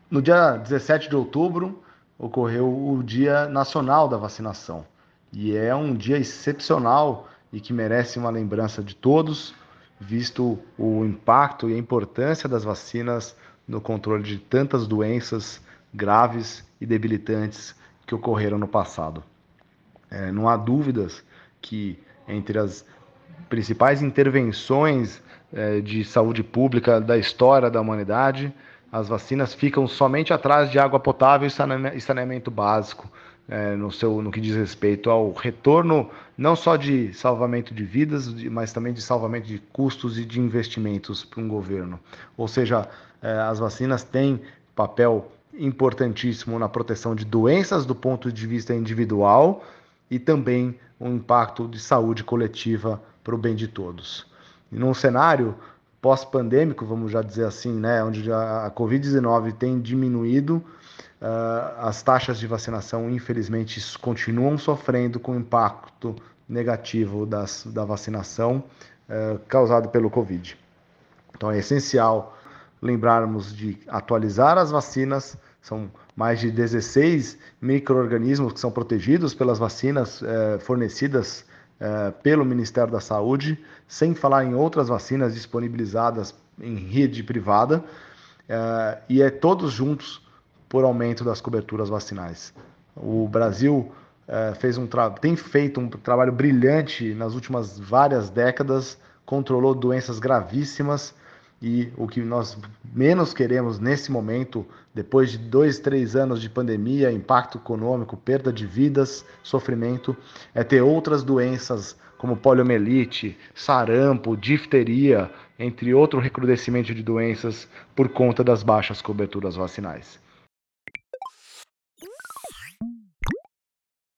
No dia 17 de outubro, ocorreu o Dia Nacional da Vacinação. E é um dia excepcional e que merece uma lembrança de todos, visto o impacto e a importância das vacinas no controle de tantas doenças graves e debilitantes que ocorreram no passado. Não há dúvidas que entre as principais intervenções de saúde pública da história da humanidade, as vacinas ficam somente atrás de água potável e saneamento básico, no que diz respeito ao retorno não só de salvamento de vidas, mas também de salvamento de custos e de investimentos para um governo. Ou seja, as vacinas têm papel importantíssimo na proteção de doenças do ponto de vista individual e também um impacto de saúde coletiva para o bem de todos. E num cenário pós-pandêmico, vamos já dizer assim, né, onde a Covid-19 tem diminuído, as taxas de vacinação, infelizmente, continuam sofrendo com o impacto negativo da vacinação causado pelo Covid. Então é essencial lembrarmos de atualizar as vacinas. São mais de 16 micro-organismos que são protegidos pelas vacinas fornecidas pelo Ministério da Saúde, sem falar em outras vacinas disponibilizadas em rede privada, e é todos juntos por aumento das coberturas vacinais. O Brasil tem feito um trabalho brilhante nas últimas várias décadas, controlou doenças gravíssimas e o que nós menos queremos nesse momento, depois de 2, 3 anos de pandemia, impacto econômico, perda de vidas, sofrimento, é ter outras doenças como poliomielite, sarampo, difteria, entre outro recrudescimento de doenças por conta das baixas coberturas vacinais.